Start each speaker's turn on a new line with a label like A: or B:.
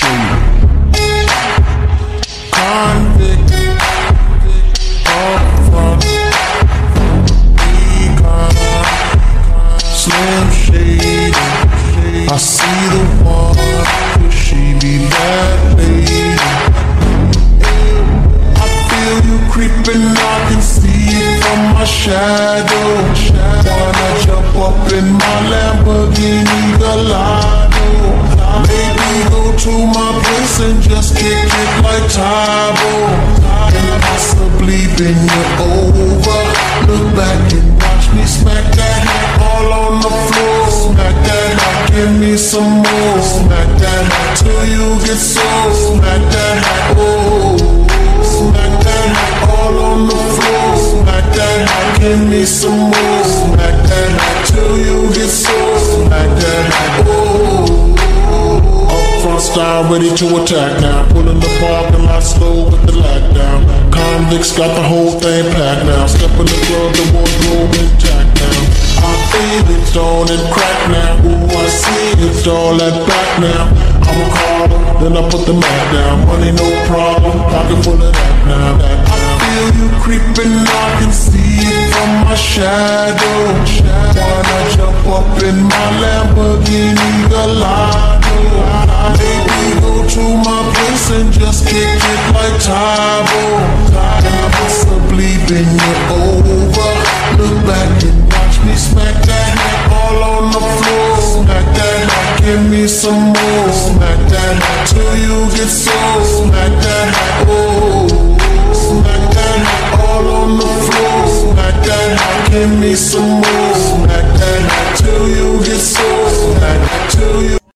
A: shade. Convict, up front, econ, Slim Shady. I see the one, could she be that lady? I feel you creeping, I can see it from my shadow. Wanna jump up in my Lamborghini Gallardo. Maybe go to my place and just kick it like Tybo. And possibly bend you over. Look back and watch me smack that hat all on the floor. Smack that hat, give me some more. Smack that hat till you get sore. Smack that hat, oh. Smack that hat all on the floor. Smack that hat, give me some more. Smack that hat till you get sore. Smack that hat, oh. Front style ready to attack now. Pulling the parking lot slow with the lockdown. Convicts got the whole thing packed now. Step in the club, the wardrobe intact now. I feel it all and crack now. Ooh, I see it all at back now. I'ma call them, then I put the mat down. Money no problem, pocket full of that now. I feel you creeping, I can see it from my shadow. Wanna jump up in my Lamborghini Gallardo. Maybe go to my place and just kick it like Tybo. And possibly bend you over. Look back and watch me smack that hat all on the floor. Smack that hat, give me some more. Smack that hat till you get sore. Smack that hat, oh. Smack that hat all on the floor. Smack that hat, give me some more. Smack that hat till you get sore. Smack that till you